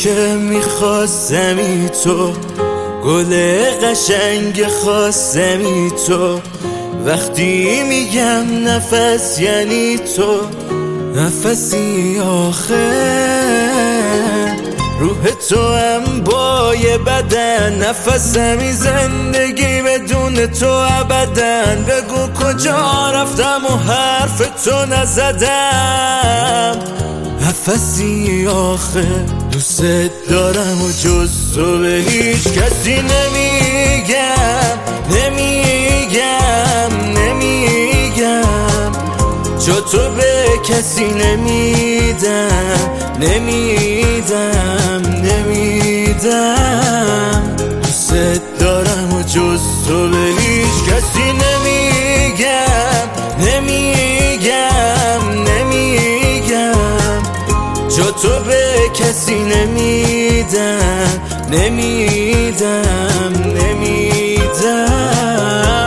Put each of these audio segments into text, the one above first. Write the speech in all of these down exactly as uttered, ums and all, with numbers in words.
که میخواستمی تو، گل قشنگ خواستمی تو. وقتی میگم نفس یعنی تو، نفسی آخر روح تو هم با یه بدن. نفسمی زندگی بدون تو ابدن. بگو کجا رفتم و حرف تو نزدم. نفسی آخر دوست دارم و جز تو به هیچ کسی نمیگم. نمیگم نمیگم جا تو به کسی نمیدم. نمیدم نمیدم دوست دارم و جز تو به هیچ کسی نمیگم. نمیگم نمیگم جا تو به کسی نمیدم. نمیدم نمیدم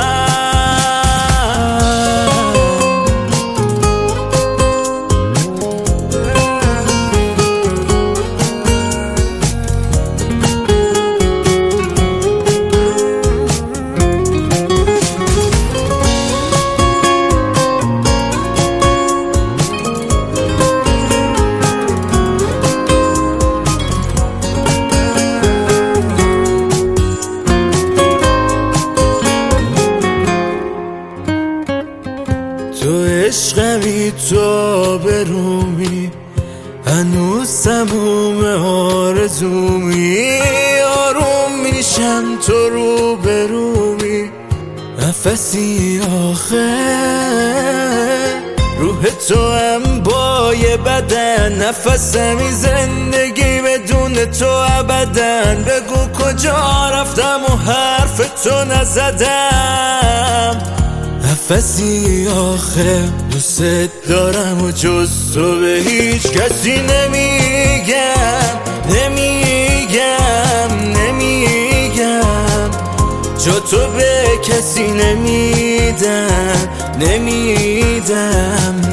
تو عشقمی، تو برومی، هنوز تموم آرزومی. آروم میشم تو رو برومی، نفسی آخر روح تو هم با یه بدن. نفسمی زندگی بدون تو ابدن. بگو کجا رفتم و حرف تو نزدم. نفسی آخر دوست دارم و جز تو به هیچ کسی نمیگم. نمیگم نمیگم جا تو به کسی نمیدم. نمیدم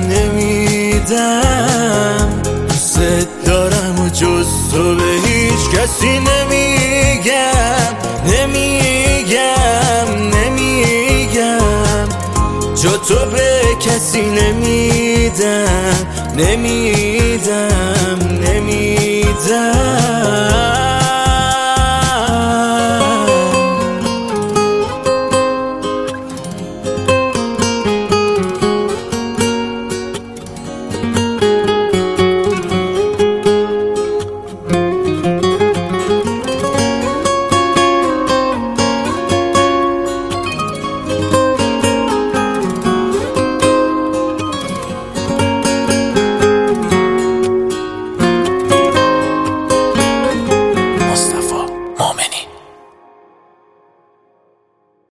نمیدم دوست دارم و جز تو به هیچ کسی نمیگم. نمیگم نمیگم جا تو به کسی نمیدم. نمیدم نمیدم